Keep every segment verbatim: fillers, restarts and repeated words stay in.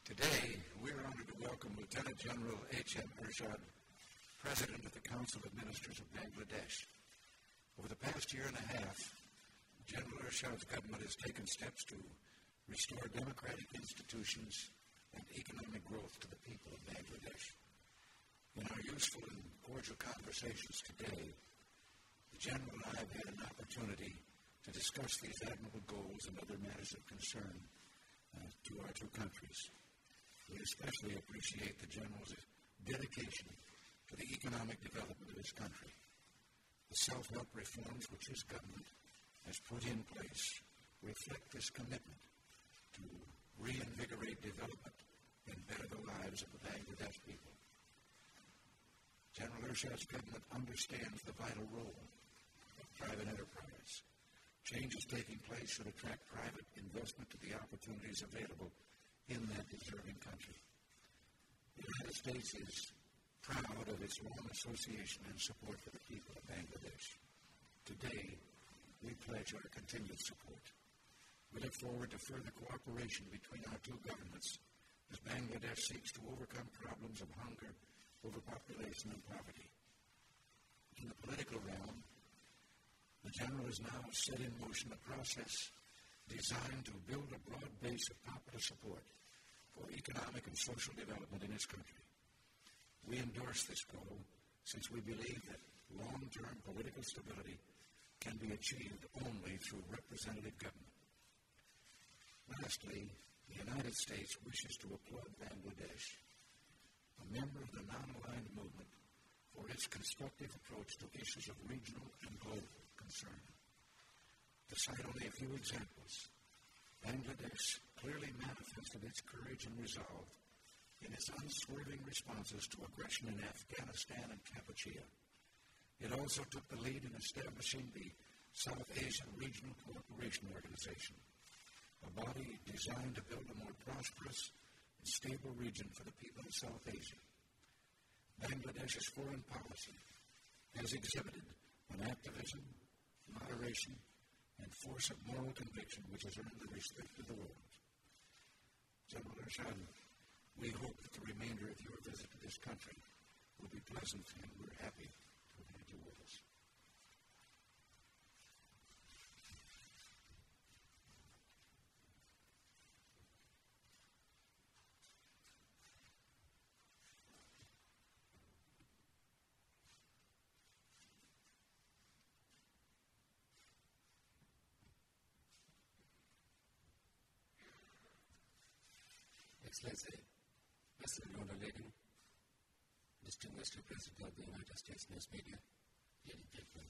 Today, we are honored to welcome Lieutenant General H M Ershad, President of the Council of Ministers of Bangladesh. Over the past year and a half, General Ershad's government has taken steps to restore democratic institutions and economic growth to the people of Bangladesh. In our useful and cordial conversations today, the General and I have had an opportunity to discuss these admirable goals and other matters of concern uh, to our two countries. We especially appreciate the General's dedication to the economic development of his country. The self-help reforms which his government has put in place reflect this commitment to reinvigorate development and better the lives of the Bangladesh people. General Ershad's government understands the vital role of private enterprise. Changes taking place should attract private investment to the opportunities available in that deserving country. The United States is proud of its long association and support for the people of Bangladesh. Today, we pledge our continued support. We look forward to further cooperation between our two governments as Bangladesh seeks to overcome problems of hunger, overpopulation, and poverty. In the political realm, the General has now set in motion a process designed to build a broad base of popular support for economic and social development in his country. We endorse this goal since we believe that long-term political stability can be achieved only through representative government. Lastly, the United States wishes to applaud Bangladesh, a member of the non-aligned movement, for its constructive approach to issues of regional and global concern. To cite only a few examples, Bangladesh clearly manifested its courage and resolve in its unswerving responses to aggression in Afghanistan and Kampuchea. It also took the lead in establishing the South Asian Regional Cooperation Organization, a body designed to build a more prosperous and stable region for the people of South Asia. Bangladesh's foreign policy has exhibited an activism, moderation, and force of moral conviction which has earned the respect of the world. General Ershad, we hope that the remainder of your visit to this country will be pleasant, and we're happy to have had you with us. Excellency, President Ronald Reagan, distinguished President of the United States News Media, ladies and gentlemen.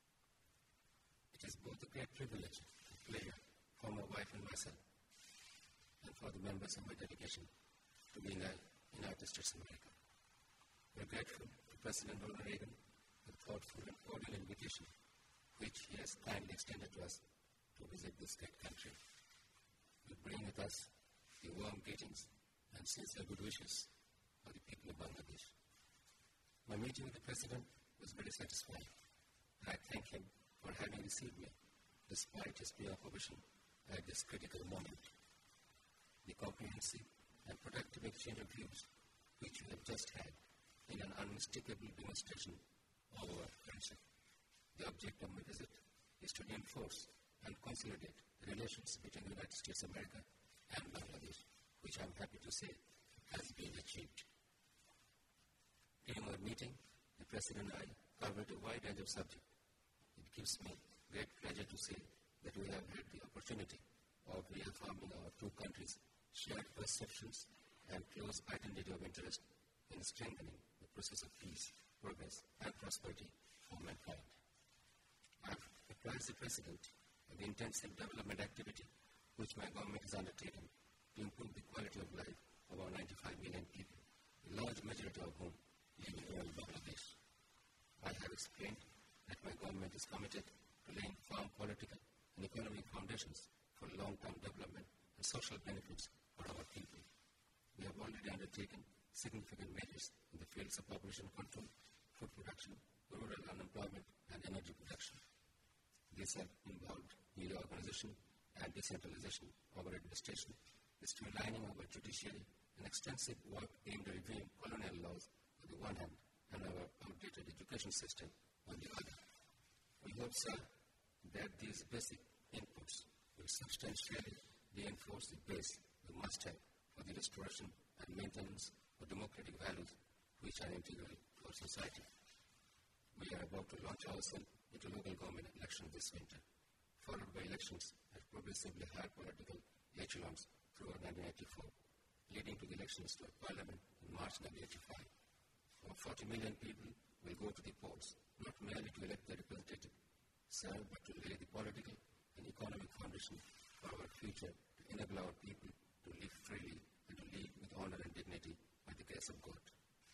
It is both a great privilege to play for my wife and myself, and for the members of my delegation to being a United States of America. We are grateful to President Ronald Reagan for the thoughtful and cordial invitation which he has kindly extended to us to visit this great country. We bring with us the warm greetings and sincere good wishes for the people of Bangladesh. My meeting with the President was very satisfying, and I thank him for having received me despite his preoccupation at this critical moment. The comprehensive and productive exchange of views which we have just had in an unmistakable demonstration of our friendship. The object of my visit is to reinforce and consolidate the relations between the United States of America and Bangladesh, which I'm happy to say has been achieved. During our meeting, the President and I covered a wide range of subjects. It gives me great pleasure to say that we have had the opportunity of reaffirming our two countries' shared perceptions and close identity of interest in strengthening the process of peace, progress, and prosperity for mankind. I have apprised the President of the intensive development activity which my government has undertaken to improve the quality of life of our ninety-five million people, a large majority of whom live in rural Bangladesh. I have explained that my government is committed to laying firm political and economic foundations for long-term development and social benefits for our people. We have already undertaken significant measures in the fields of population control, food production, rural unemployment, and energy production. These have involved new organization and decentralization of our administration, the streamlining of our judiciary, an extensive work aimed at reviewing colonial laws on the one hand and our outdated education system on the other. We hope, sir, that these basic inputs will substantially reinforce the base we must have for the restoration and maintenance of democratic values which are integral to our society. We are about to launch ourselves into local government elections this winter, followed by elections at progressively higher political echelons throughout nineteen eighty-four, leading to the elections to a parliament in March nineteen eighty-five. Over forty million people will go to the polls, not merely to elect their representative, sir, but to lay the political and economic foundation for our future, to enable our people to live freely and to live with honor and dignity by the grace of God.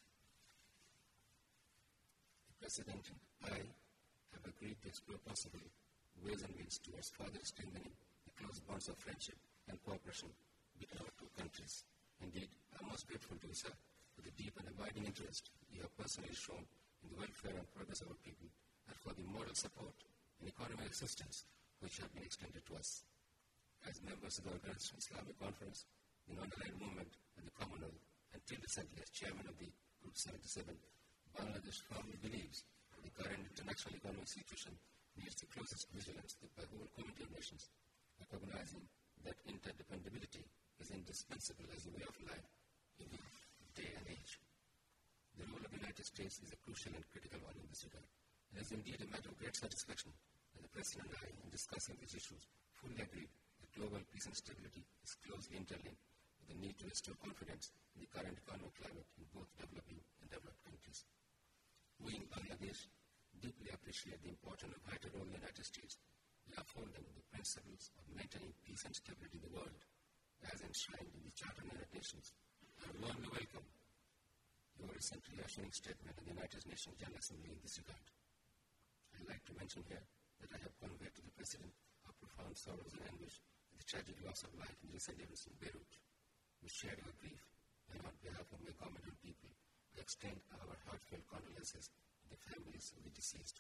The President and I have agreed to explore possible ways and means towards further strengthening the close bonds of friendship and cooperation between our two countries. Indeed, I am most grateful to you, sir, for the deep and abiding interest you have personally shown in the welfare and progress of our people, and for the moral support and economic assistance which have been extended to us. As members of the Organization Islamic Conference, the Non-Aligned Movement, and the Commonwealth, until recently as chairman of the Group seventy-seven, Bangladesh firmly believes that the current international economic situation needs the closest vigilance by the whole community of nations, recognizing that interdependability is indispensable as a way of life in the day and age. The role of the United States is a crucial and critical one in this regard. It is indeed a matter of great satisfaction that the President and I, in discussing these issues, fully agree that global peace and stability is closely interlinked with the need to restore confidence in the current economic climate in both developing and developed countries. We in Bangladesh deeply appreciate the important and vital role of the United States in upholding the principles of maintaining peace and stability in the world, as enshrined in the Charter of the United Nations. I warmly welcome your recent reassuring statement in the United Nations General Assembly in this regard. I would like to mention here that I have conveyed to the President our profound sorrows and anguish at the tragic loss of life in the recent events in Beirut. We share your grief, and on behalf of my government and people, we extend our heartfelt condolences to the families of the deceased.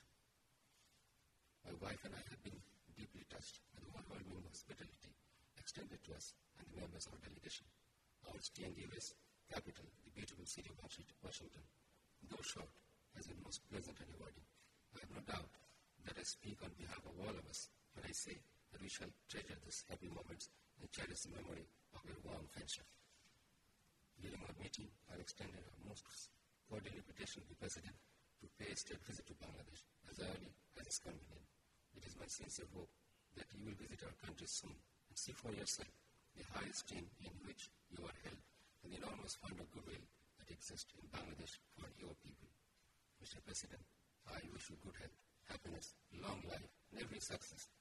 My wife and I have been deeply touched by the overwhelming hospitality extended to us and the members of our delegation. Our stay in the U S capital, the beautiful city of Washington, though short, has been most pleasant and rewarding. I have no doubt that I speak on behalf of all of us when I say that we shall treasure these happy moments and cherish the memory of your warm friendship. During our meeting, I extended our most cordial invitation to the President to pay a state visit to Bangladesh as early as is convenient. It is my sincere hope that you will visit our country soon and see for yourself the high esteem in which you are held and the enormous fund of goodwill that exists in Bangladesh for your people. Mister President, I wish you good health, happiness, long life, and every success